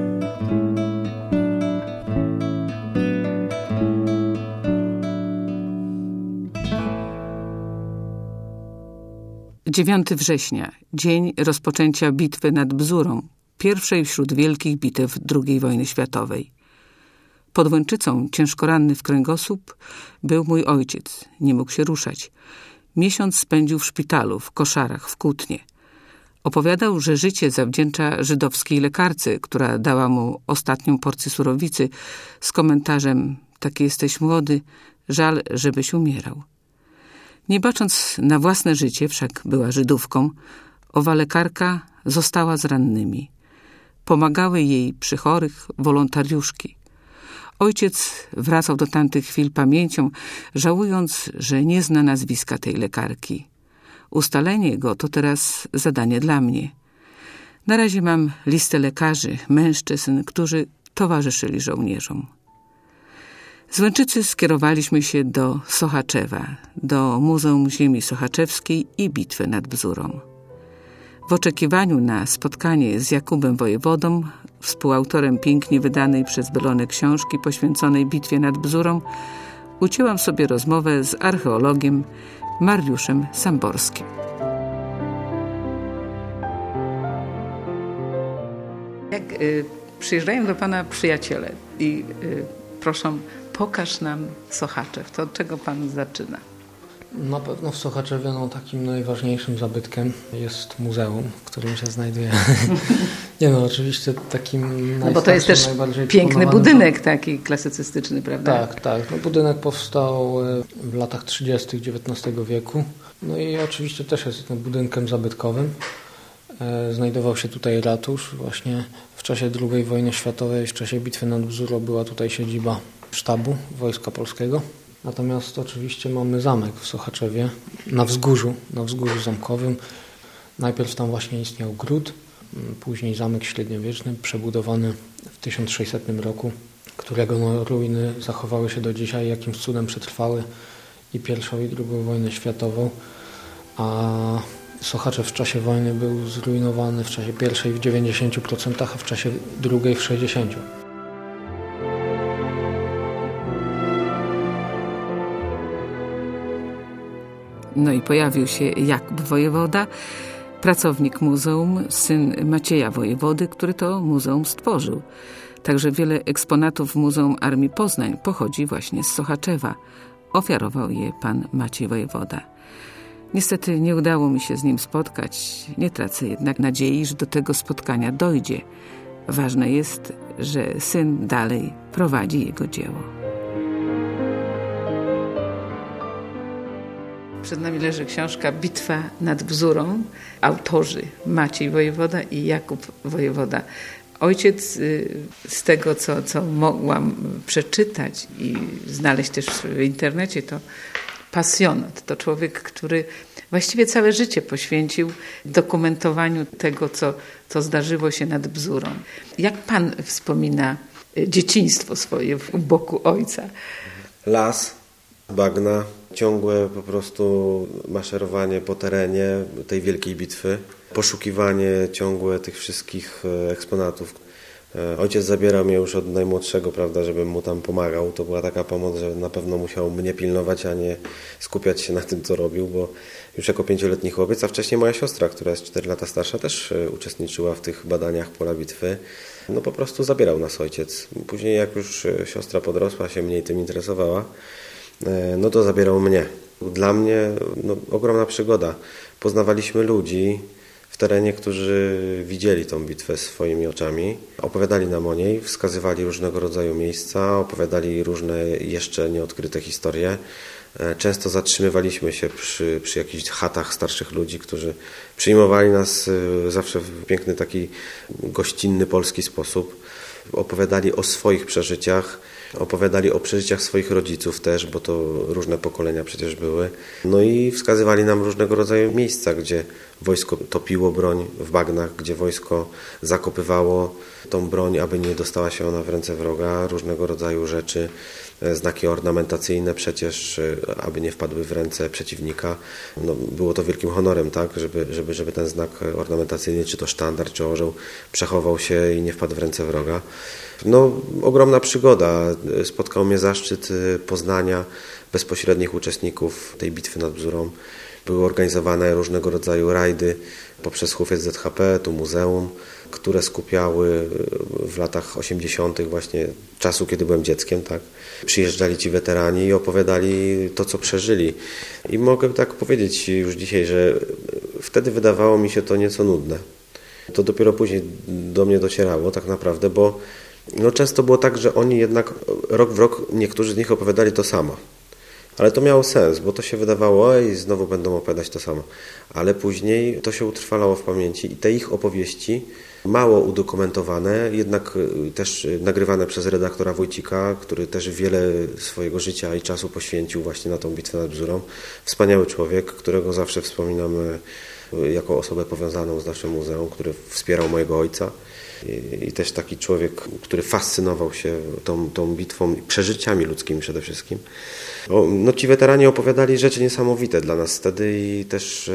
dziewiątego września, dzień rozpoczęcia bitwy nad Bzurą, pierwszej wśród wielkich bitew drugiej wojny światowej. Pod Łęczycą, ciężko ranny w kręgosłup, był mój ojciec. Nie mógł się ruszać. Miesiąc spędził w szpitalu, w koszarach, w Kutnie. Opowiadał, że życie zawdzięcza żydowskiej lekarce, która dała mu ostatnią porcję surowicy z komentarzem: taki jesteś młody, żal, żebyś umierał. Nie bacząc na własne życie, wszak była Żydówką, owa lekarka została z rannymi. Pomagały jej przy chorych wolontariuszki. Ojciec wracał do tamtych chwil pamięcią, żałując, że nie zna nazwiska tej lekarki. Ustalenie go to teraz zadanie dla mnie. Na razie mam listę lekarzy, mężczyzn, którzy towarzyszyli żołnierzom. Z Łęczycy skierowaliśmy się do Sochaczewa, do Muzeum Ziemi Sochaczewskiej i bitwy nad Bzurą. W oczekiwaniu na spotkanie z Jakubem wojewodą, współautorem pięknie wydanej przez Bellone książki poświęconej bitwie nad Bzurą, ucięłam sobie rozmowę z archeologiem Mariuszem Samborskim. Jak y, przyjeżdżają do pana przyjaciele i y, proszą, pokaż nam Sochaczew, to od czego pan zaczyna? Na pewno w Sochaczewie no, takim najważniejszym zabytkiem jest muzeum, w którym się znajduje. Nie no, oczywiście takim no bo to jest też piękny budynek taki klasycystyczny, prawda? Tak, tak. No, budynek powstał w latach trzydziestych dziewiętnastego wieku. No i oczywiście też jest no, budynkiem zabytkowym. Znajdował się tutaj ratusz. Właśnie w czasie drugiej wojny światowej, w czasie bitwy nad Bzurą była tutaj siedziba sztabu Wojska Polskiego. Natomiast oczywiście mamy zamek w Sochaczewie, na wzgórzu, na wzgórzu zamkowym. Najpierw tam właśnie istniał gród, później zamek średniowieczny, przebudowany w tysiąc sześćsetnym roku, którego no, ruiny zachowały się do dzisiaj, jakimś cudem przetrwały i pierwszą i drugą wojnę światową, a Sochaczew w czasie wojny był zrujnowany w czasie pierwszej w dziewięćdziesięciu procentach, a w czasie drugiej w sześćdziesięciu procentach. No i pojawił się Jakub wojewoda, pracownik muzeum, syn Macieja wojewody, który to muzeum stworzył. Także wiele eksponatów w Muzeum Armii Poznań pochodzi właśnie z Sochaczewa. Ofiarował je pan Maciej wojewoda. Niestety nie udało mi się z nim spotkać. Nie tracę jednak nadziei, że do tego spotkania dojdzie. Ważne jest, że syn dalej prowadzi jego dzieło. Przed nami leży książka Bitwa nad Bzurą. Autorzy Maciej Wojewoda i Jakub Wojewoda. Ojciec, z tego co, co mogłam przeczytać i znaleźć też w internecie, to pasjonat. To człowiek, który właściwie całe życie poświęcił dokumentowaniu tego, co, co zdarzyło się nad Bzurą. Jak pan wspomina dzieciństwo swoje u boku ojca? Las, bagna, ciągłe po prostu maszerowanie po terenie tej wielkiej bitwy, poszukiwanie ciągłe tych wszystkich eksponatów. Ojciec zabierał mnie już od najmłodszego, prawda, żebym mu tam pomagał. To była taka pomoc, że na pewno musiał mnie pilnować, a nie skupiać się na tym, co robił, bo już jako pięcioletni chłopiec, a wcześniej moja siostra, która jest cztery lata starsza, też uczestniczyła w tych badaniach pola bitwy. No po prostu zabierał nas ojciec. Później jak już siostra podrosła, się mniej tym interesowała, no to zabierał mnie. Dla mnie no, ogromna przygoda. Poznawaliśmy ludzi w terenie, którzy widzieli tą bitwę swoimi oczami. Opowiadali nam o niej, wskazywali różnego rodzaju miejsca, opowiadali różne jeszcze nieodkryte historie. Często zatrzymywaliśmy się przy, przy jakichś chatach starszych ludzi, którzy przyjmowali nas zawsze w piękny taki gościnny polski sposób. Opowiadali o swoich przeżyciach, opowiadali o przeżyciach swoich rodziców też, bo to różne pokolenia przecież były. No i wskazywali nam różnego rodzaju miejsca, gdzie wojsko topiło broń w bagnach, gdzie wojsko zakopywało tą broń, aby nie dostała się ona w ręce wroga, różnego rodzaju rzeczy, znaki ornamentacyjne przecież, aby nie wpadły w ręce przeciwnika. No, było to wielkim honorem, tak, żeby, żeby, żeby ten znak ornamentacyjny, czy to sztandar, czy orzeł, przechował się i nie wpadł w ręce wroga. No, ogromna przygoda. Spotkał mnie zaszczyt poznania bezpośrednich uczestników tej bitwy nad Bzurą. Były organizowane różnego rodzaju rajdy poprzez Hufiec Z H P, tu muzeum, które skupiały w latach osiemdziesiątych właśnie czasu, kiedy byłem dzieckiem, tak. Przyjeżdżali ci weterani i opowiadali to, co przeżyli. I mogę tak powiedzieć już dzisiaj, że wtedy wydawało mi się to nieco nudne. To dopiero później do mnie docierało tak naprawdę, bo no często było tak, że oni jednak rok w rok, niektórzy z nich opowiadali to samo. Ale to miało sens, bo to się wydawało i znowu będą opowiadać to samo. Ale później to się utrwalało w pamięci i te ich opowieści, mało udokumentowane, jednak też nagrywane przez redaktora Wójcika, który też wiele swojego życia i czasu poświęcił właśnie na tą bitwę nad Bzurą. Wspaniały człowiek, którego zawsze wspominam jako osobę powiązaną z naszym muzeum, który wspierał mojego ojca. I też taki człowiek, który fascynował się tą, tą bitwą, przeżyciami ludzkimi przede wszystkim. No, ci weterani opowiadali rzeczy niesamowite dla nas wtedy i też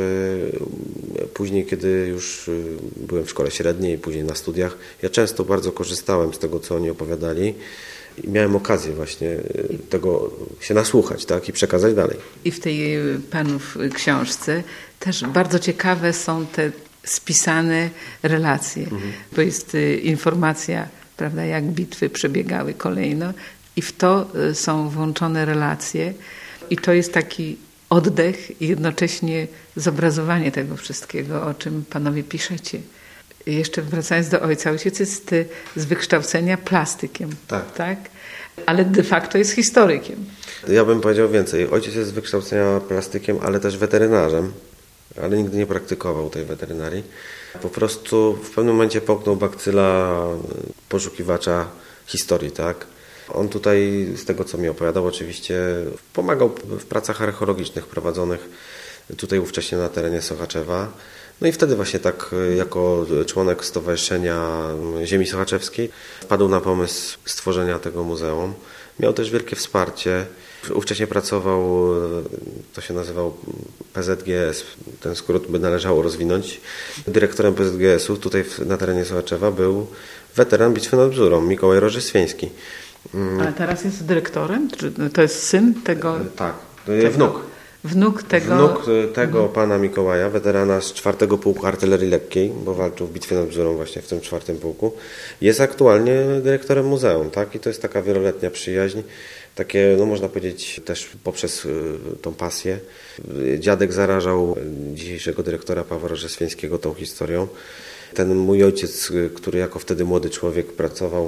e, później, kiedy już byłem w szkole średniej, później na studiach, ja często bardzo korzystałem z tego, co oni opowiadali i miałem okazję właśnie tego się nasłuchać, tak, i przekazać dalej. I w tej panów książce też bardzo ciekawe są te spisane relacje, mhm. bo jest informacja, prawda, jak bitwy przebiegały kolejno i w to są włączone relacje i to jest taki oddech i jednocześnie zobrazowanie tego wszystkiego, o czym panowie piszecie. Jeszcze wracając do ojca, ojciec jest z wykształcenia plastykiem, tak, tak? Ale de facto jest historykiem. Ja bym powiedział więcej. Ojciec jest z wykształcenia plastykiem, ale też weterynarzem, ale nigdy nie praktykował tej weterynarii. Po prostu w pewnym momencie połknął bakcyla poszukiwacza historii, tak? On tutaj, z tego co mi opowiadał, oczywiście pomagał w pracach archeologicznych prowadzonych tutaj ówcześnie na terenie Sochaczewa. No i wtedy właśnie tak jako członek Stowarzyszenia Ziemi Sochaczewskiej wpadł na pomysł stworzenia tego muzeum. Miał też wielkie wsparcie. Ówcześnie pracował, to się nazywał P Z G S, ten skrót by należało rozwinąć. Dyrektorem P Z G S u tutaj na terenie Sochaczewa był weteran bitwy nad Bzurą, Mikołaj Rożyswieński. Ale teraz jest dyrektorem? Czy to jest syn tego? Tak, tego, wnuk. Wnuk tego, wnuk tego mhm. pana Mikołaja, weterana z czwartego Pułku Artylerii Lekkiej, bo walczył w bitwie nad Bzurą właśnie w tym czwartym pułku. Jest aktualnie dyrektorem muzeum, tak? I to jest taka wieloletnia przyjaźń. Takie, no można powiedzieć, też poprzez tą pasję. Dziadek zarażał dzisiejszego dyrektora Pawła Rożyswieńskiego tą historią. Ten mój ojciec, który jako wtedy młody człowiek pracował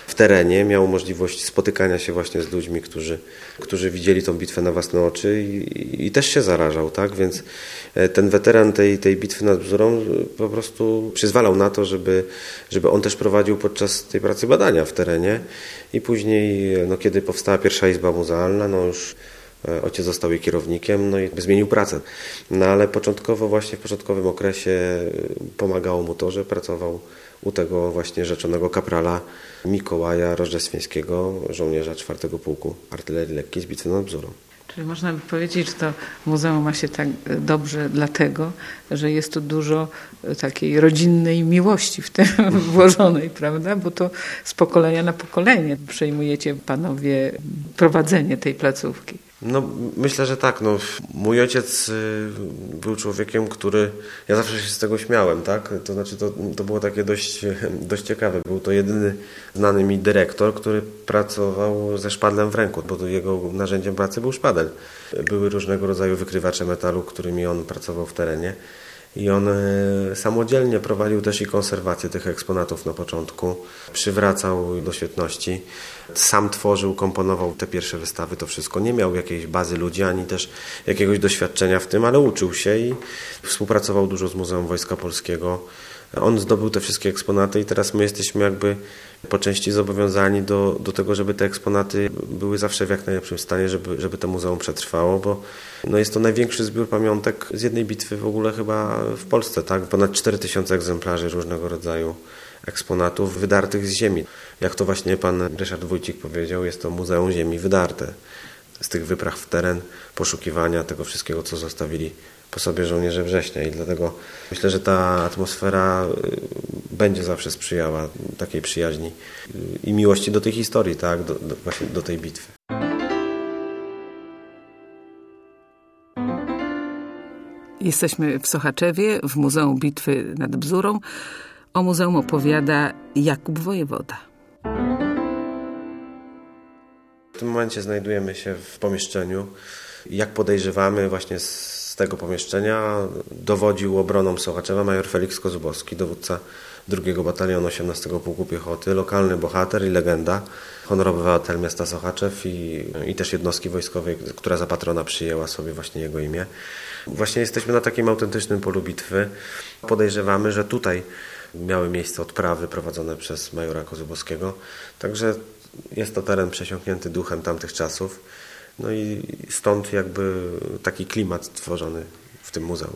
w terenie, miał możliwość spotykania się właśnie z ludźmi, którzy, którzy widzieli tą bitwę na własne oczy i, i też się zarażał, tak? Więc ten weteran tej, tej bitwy nad Bzurą po prostu przyzwalał na to, żeby, żeby on też prowadził podczas tej pracy badania w terenie i później, no, kiedy powstała pierwsza izba muzealna, no już ojciec został jej kierownikiem, no i zmienił pracę. No ale początkowo, właśnie w początkowym okresie pomagało mu to, że pracował u tego właśnie rzeczonego kaprala Mikołaja Rożdżestwińskiego, żołnierza czwartego Pułku Artylerii Lekkiej z bitwy nad Bzurą. Czyli można by powiedzieć, że to muzeum ma się tak dobrze dlatego, że jest tu dużo takiej rodzinnej miłości w tym włożonej, prawda? Bo to z pokolenia na pokolenie przejmujecie panowie prowadzenie tej placówki. No myślę, że tak. No, mój ojciec był człowiekiem, który... Ja zawsze się z tego śmiałem, tak? To znaczy to, to było takie dość, dość ciekawe. Był to jedyny znany mi dyrektor, który pracował ze szpadlem w ręku, bo jego narzędziem pracy był szpadel. Były różnego rodzaju wykrywacze metalu, którymi on pracował w terenie. I on samodzielnie prowadził też i konserwację tych eksponatów na początku. Przywracał do świetności. Sam tworzył, komponował te pierwsze wystawy, to wszystko. Nie miał jakiejś bazy ludzi, ani też jakiegoś doświadczenia w tym, ale uczył się i współpracował dużo z Muzeum Wojska Polskiego. On zdobył te wszystkie eksponaty i teraz my jesteśmy jakby po części zobowiązani do, do tego, żeby te eksponaty były zawsze w jak najlepszym stanie, żeby, żeby to muzeum przetrwało, bo no jest to największy zbiór pamiątek z jednej bitwy w ogóle chyba w Polsce, tak? Ponad cztery tysiące egzemplarzy różnego rodzaju eksponatów wydartych z ziemi. Jak to właśnie pan Ryszard Wójcik powiedział, jest to Muzeum Ziemi Wydarte. Z tych wypraw w teren, poszukiwania tego wszystkiego, co zostawili po sobie żołnierze września i dlatego myślę, że ta atmosfera będzie zawsze sprzyjała takiej przyjaźni i miłości do tej historii, tak, do, do, właśnie do tej bitwy. Jesteśmy w Sochaczewie, w Muzeum Bitwy nad Bzurą. O muzeum opowiada Jakub Wojewoda. W tym momencie znajdujemy się w pomieszczeniu. Jak podejrzewamy, właśnie z tego pomieszczenia dowodził obroną Sochaczewa major Feliks Kozubowski, dowódca drugiego Batalionu osiemnastego Pułku Piechoty, lokalny bohater i legenda, honorowy obywatel miasta Sochaczew i, i też jednostki wojskowej, która za patrona przyjęła sobie właśnie jego imię. Właśnie jesteśmy na takim autentycznym polu bitwy. Podejrzewamy, że tutaj miały miejsce odprawy prowadzone przez majora Kozubowskiego, także jest to teren przesiąknięty duchem tamtych czasów. No i stąd jakby taki klimat stworzony w tym muzeum.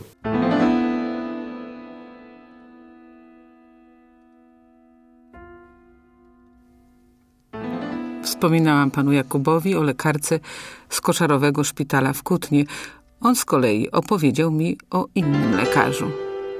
Wspominałam panu Jakubowi o lekarce z Koszarowego Szpitala w Kutnie. On z kolei opowiedział mi o innym lekarzu.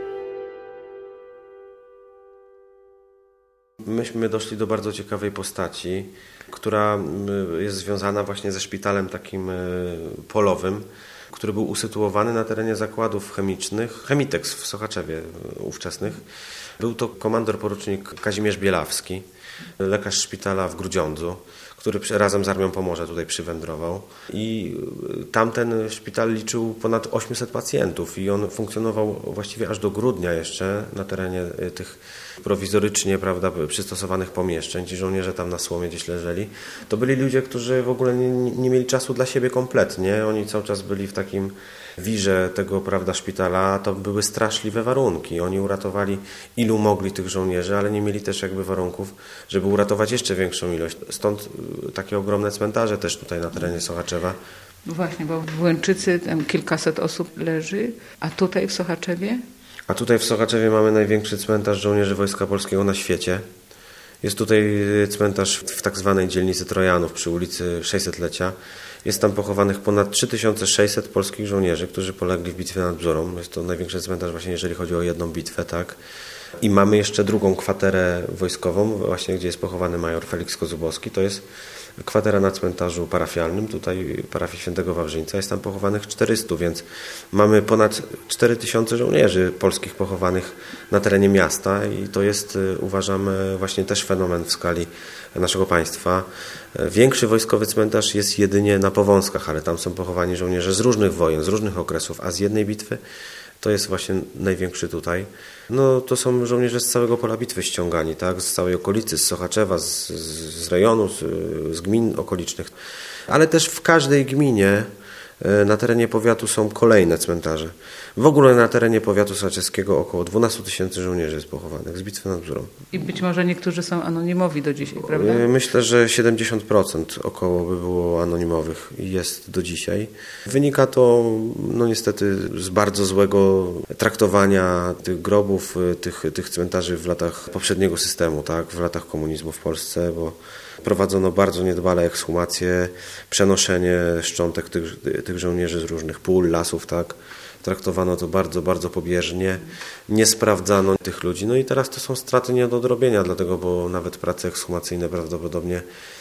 Myśmy doszli do bardzo ciekawej postaci, która jest związana właśnie ze szpitalem takim polowym, który był usytuowany na terenie zakładów chemicznych, Chemitex w Sochaczewie ówczesnych. Był to komandor porucznik Kazimierz Bielawski, lekarz szpitala w Grudziądzu, który razem z Armią Pomorza tutaj przywędrował. I tamten szpital liczył ponad osiemset pacjentów i on funkcjonował właściwie aż do grudnia jeszcze na terenie tych prowizorycznie, prawda, przystosowanych pomieszczeń. Ci żołnierze tam na słomie gdzieś leżeli. To byli ludzie, którzy w ogóle nie, nie mieli czasu dla siebie kompletnie. Oni cały czas byli w takim wirze tego, prawda, szpitala. To były straszliwe warunki. Oni uratowali ilu mogli tych żołnierzy, ale nie mieli też jakby warunków, żeby uratować jeszcze większą ilość. Stąd takie ogromne cmentarze też tutaj na terenie Sochaczewa. No właśnie, bo w Łęczycy tam kilkaset osób leży, a tutaj w Sochaczewie? A tutaj w Sochaczewie mamy największy cmentarz żołnierzy Wojska Polskiego na świecie. Jest tutaj cmentarz w tak zwanej dzielnicy Trojanów przy ulicy sześćsetlecia. Jest tam pochowanych ponad trzy tysiące sześćset polskich żołnierzy, którzy polegli w bitwie nad Bzurą. Jest to największy cmentarz właśnie, jeżeli chodzi o jedną bitwę, tak. I mamy jeszcze drugą kwaterę wojskową, właśnie gdzie jest pochowany major Feliks Kozubowski. To jest kwatera na cmentarzu parafialnym, tutaj parafii Świętego Wawrzyńca. Jest tam pochowanych czterystu, więc mamy ponad cztery tysiące żołnierzy polskich pochowanych na terenie miasta i to jest, uważamy, właśnie też fenomen w skali naszego państwa. Większy wojskowy cmentarz jest jedynie na Powązkach, ale tam są pochowani żołnierze z różnych wojen, z różnych okresów, a z jednej bitwy To jest właśnie największy tutaj. No to są żołnierze z całego pola bitwy ściągani, tak? Z całej okolicy, z Sochaczewa, z, z rejonu, z, z gmin okolicznych. Ale też w każdej gminie na terenie powiatu są kolejne cmentarze. W ogóle na terenie powiatu sochaczeskiego około dwanaście tysięcy żołnierzy jest pochowanych z bitwy nad Bzurą. I być może niektórzy są anonimowi do dzisiaj, prawda? Myślę, że siedemdziesiąt procent około by było anonimowych i jest do dzisiaj. Wynika to no niestety z bardzo złego traktowania tych grobów, tych, tych cmentarzy w latach poprzedniego systemu, tak? W latach komunizmu w Polsce, bo prowadzono bardzo niedbale ekshumacje, przenoszenie szczątek tych, tych żołnierzy z różnych pól, lasów, tak? Traktowano to bardzo, bardzo pobieżnie, nie sprawdzano tych ludzi. No i teraz to są straty nie do odrobienia, dlatego, bo nawet prace ekshumacyjne prawdopodobnie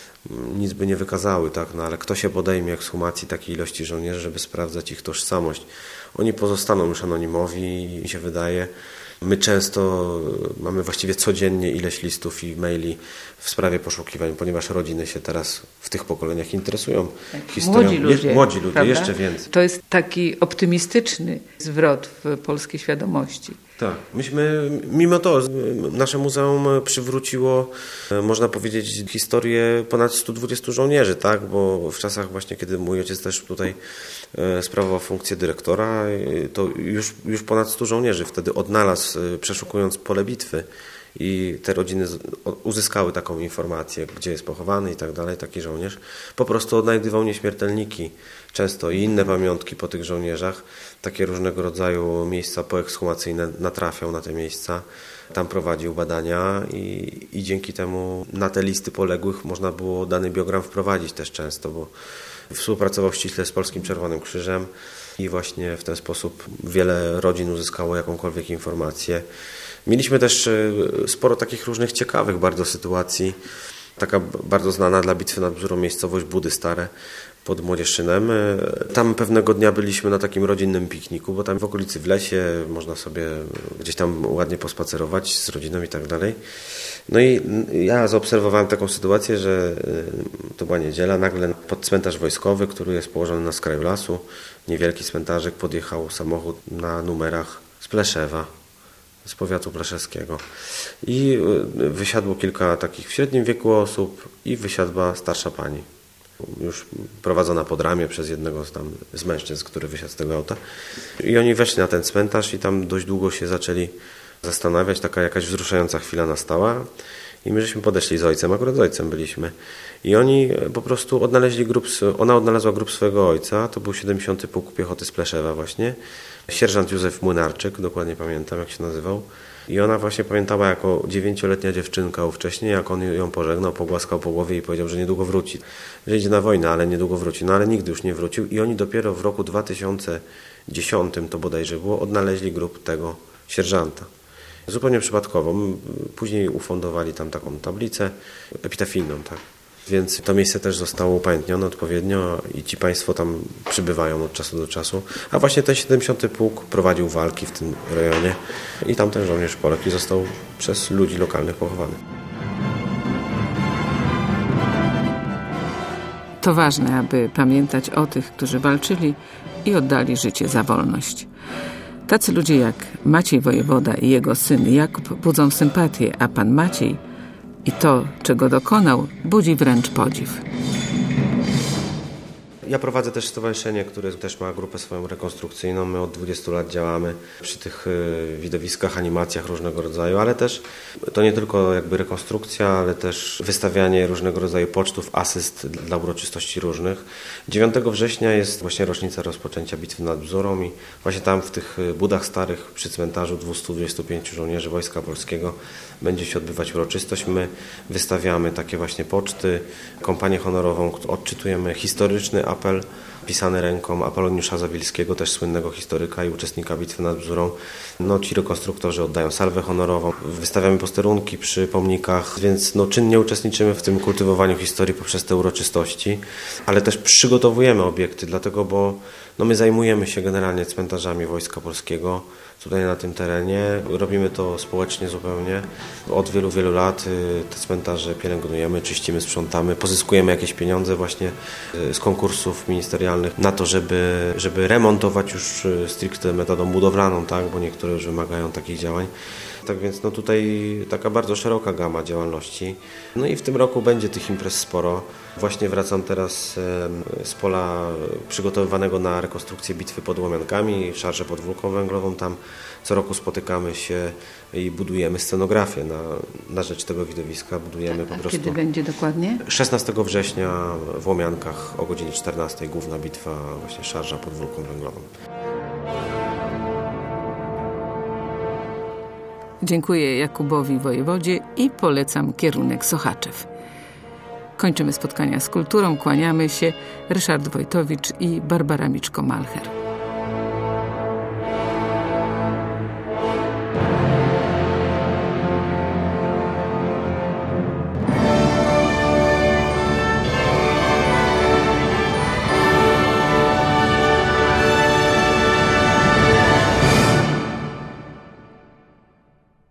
nic by nie wykazały, tak? No ale kto się podejmie ekshumacji takiej ilości żołnierzy, żeby sprawdzać ich tożsamość? Oni pozostaną już anonimowi, mi się wydaje. My często mamy właściwie codziennie ileś listów i maili w sprawie poszukiwań, ponieważ rodziny się teraz w tych pokoleniach interesują tak, historią. Młodzi ludzie, młodzi ludzie prawda? Jeszcze więcej. To jest taki optymistyczny zwrot w polskiej świadomości. Tak. Myśmy, mimo to nasze muzeum przywróciło, można powiedzieć, historię ponad stu dwudziestu żołnierzy, tak? Bo w czasach właśnie, kiedy mój ojciec też tutaj sprawował funkcję dyrektora, to już, już ponad stu żołnierzy wtedy odnalazł, przeszukując pole bitwy. I te rodziny uzyskały taką informację, gdzie jest pochowany i tak dalej, taki żołnierz. Po prostu odnajdywał nieśmiertelniki często i inne pamiątki po tych żołnierzach. Takie różnego rodzaju miejsca poekshumacyjne natrafiał na te miejsca. Tam prowadził badania i, i dzięki temu na te listy poległych można było dany biogram wprowadzić też często, bo współpracował ściśle z Polskim Czerwonym Krzyżem i właśnie w ten sposób wiele rodzin uzyskało jakąkolwiek informację. Mieliśmy też sporo takich różnych ciekawych bardzo sytuacji. Taka bardzo znana dla bitwy nad Bzurą miejscowość Budy Stare pod Młodzieszynem. Tam pewnego dnia byliśmy na takim rodzinnym pikniku, bo tam w okolicy w lesie można sobie gdzieś tam ładnie pospacerować z rodziną i tak dalej. No i ja zaobserwowałem taką sytuację, że to była niedziela, nagle pod cmentarz wojskowy, który jest położony na skraju lasu, niewielki cmentarzek, podjechał samochód na numerach z Pleszewa, z powiatu pleszewskiego. I wysiadło kilka takich w średnim wieku osób i wysiadła starsza pani, już prowadzona pod ramię przez jednego z, tam, z mężczyzn, który wysiadł z tego auta. I oni weszli na ten cmentarz i tam dość długo się zaczęli zastanawiać, taka jakaś wzruszająca chwila nastała i my żeśmy podeszli z ojcem, akurat z ojcem byliśmy. I oni po prostu odnaleźli grób, ona odnalazła grób swojego ojca, to był siedemdziesiąty Pułk Piechoty z Pleszewa właśnie, sierżant Józef Młynarczyk, dokładnie pamiętam jak się nazywał. I ona właśnie pamiętała jako dziewięcioletnia dziewczynka wcześniej, jak on ją pożegnał, pogłaskał po głowie i powiedział, że niedługo wróci, że idzie na wojnę, ale niedługo wróci. No ale nigdy już nie wrócił i oni dopiero w roku dwa tysiące dziesiątym to bodajże było, odnaleźli grób tego sierżanta. Zupełnie przypadkowo. Później ufundowali tam taką tablicę epitafijną, tak. Więc to miejsce też zostało upamiętnione odpowiednio i ci państwo tam przybywają od czasu do czasu. A właśnie ten siedemdziesiąty Pułk prowadził walki w tym rejonie i tam ten żołnierz poległ i został przez ludzi lokalnych pochowany. To ważne, aby pamiętać o tych, którzy walczyli i oddali życie za wolność. Tacy ludzie jak Maciej Wojewoda i jego syn Jakub budzą sympatię, a pan Maciej i to, czego dokonał, budzi wręcz podziw. Ja prowadzę też stowarzyszenie, które też ma grupę swoją rekonstrukcyjną. My od dwudziestu lat działamy przy tych widowiskach, animacjach różnego rodzaju, ale też to nie tylko jakby rekonstrukcja, ale też wystawianie różnego rodzaju pocztów, asyst dla uroczystości różnych. dziewiątego września jest właśnie rocznica rozpoczęcia bitwy nad Bzurą i właśnie tam w tych budach starych przy cmentarzu dwustu dwudziestu pięciu żołnierzy Wojska Polskiego będzie się odbywać uroczystość. My wystawiamy takie właśnie poczty, kompanię honorową, odczytujemy historyczny apel pisany ręką Apoloniusza Zawilskiego, też słynnego historyka i uczestnika bitwy nad Bzurą. No, ci rekonstruktorzy oddają salwę honorową, wystawiamy posterunki przy pomnikach, więc no, czynnie uczestniczymy w tym kultywowaniu historii poprzez te uroczystości, ale też przygotowujemy obiekty, dlatego, bo No my zajmujemy się generalnie cmentarzami Wojska Polskiego tutaj na tym terenie. Robimy to społecznie zupełnie. Od wielu, wielu lat te cmentarze pielęgnujemy, czyścimy, sprzątamy, pozyskujemy jakieś pieniądze właśnie z konkursów ministerialnych na to, żeby, żeby remontować już stricte metodą budowlaną, tak, bo niektóre już wymagają takich działań. Tak więc no tutaj taka bardzo szeroka gama działalności. No i w tym roku będzie tych imprez sporo. Właśnie wracam teraz z pola przygotowywanego na rekonstrukcję bitwy pod Łomiankami, szarżę pod Wólką Węglową. Tam co roku spotykamy się i budujemy scenografię na, na rzecz tego widowiska. Budujemy tak, po a prostu. Kiedy będzie dokładnie? szesnastego września w Łomiankach o godzinie czternastej główna bitwa, właśnie szarża pod Wólką Węglową. Dziękuję Jakubowi wojewodzie i polecam kierunek Sochaczew. Kończymy spotkania z kulturą, kłaniamy się. Ryszard Wojtowicz i Barbara Miczko-Malcher.